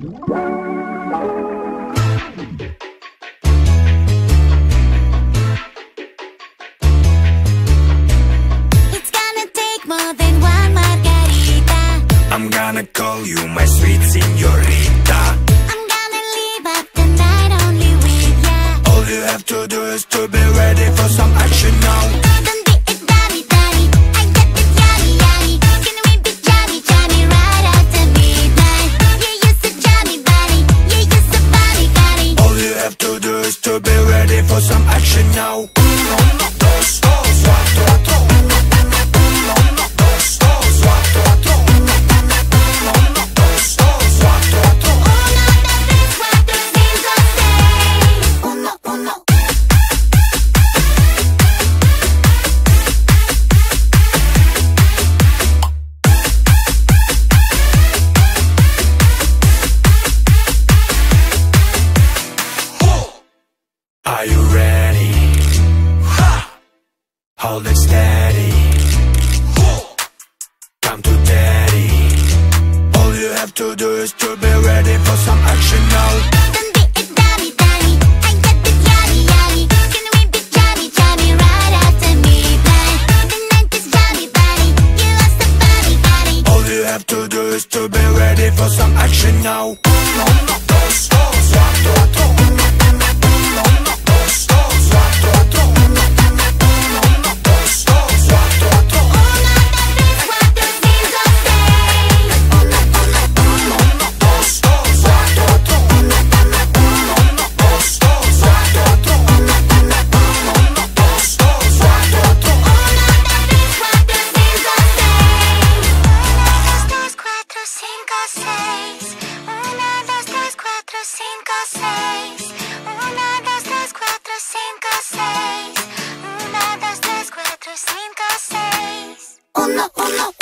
It's gonna take more than one margarita. I'm gonna call you my sweet señorita. I'm gonna leave up the night only with ya. All you have to do is to be ready for some action now. Don't be a daddy, daddy. I got the yummy, yummy. Can we be Johnny, Johnny right after midnight? Yeah, you're so Johnny, buddy. Yeah, you're so funny, buddy. All you have to do is to be ready for some action now. Uno, dos, dos, cuatro, cuatro. Uno, dos, dos, cuatro, cuatro. Uno, dos, dos, cuatro, cuatro. 1, 2, 3, 4, 5, 6. 1, 1. Are you ready? Hold it steady. Come to daddy. All you have to do is to be ready for some action now. Don't be a daddy, daddy. I got the yummy, yummy. Can we be Johnny, Johnny right after midnight? The night is Johnny, buddy. You are so funny, buddy. All you have to do is to be ready for some action now. Uno, dos, dos, cuatro, cuatro. Uno, dos, dos, cuatro, cuatro. Uno, dos, dos, cuatro, cuatro. 1, 2, 3, 4, 5, 6. 1, 1.